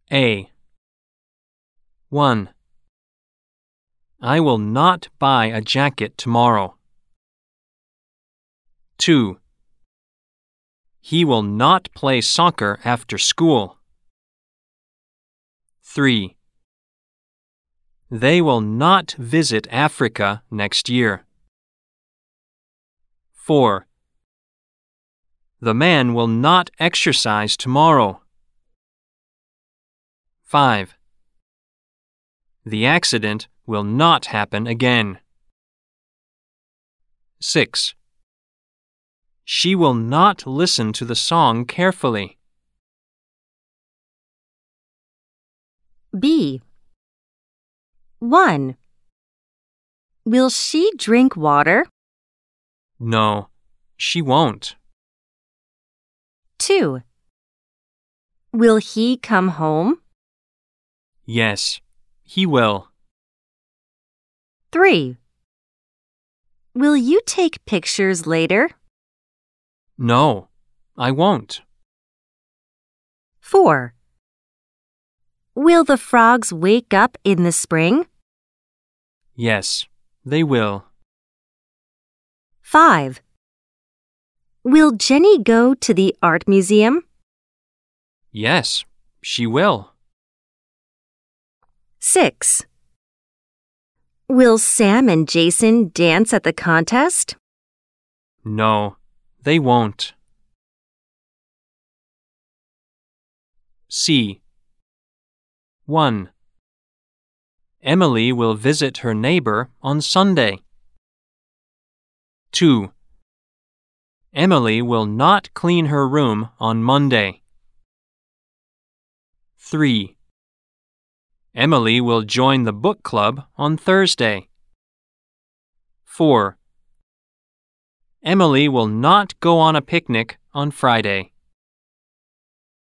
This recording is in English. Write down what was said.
A. 1. I will not buy a jacket tomorrow. 2. He will not play soccer after school. 3. They will not visit Africa next year. 4. The man will not exercise tomorrow. 5. The accident will not happen again. 6. She will not listen to the song carefully. B. 1. Will she drink water? No, she won't. 2. Will he come home? Yes, he will. 3. Will you take pictures later? No, I won't. 4. Will the frogs wake up in the spring? Yes, they will. 5. Will Jenny go to the art museum? Yes, she will. 6. Will Sam and Jason dance at the contest? No, they won't. C. 1. Emily will visit her neighbor on Sunday. 2. Emily will not clean her room on Monday. 3. Emily will join the book club on Thursday. 4. Emily will not go on a picnic on Friday.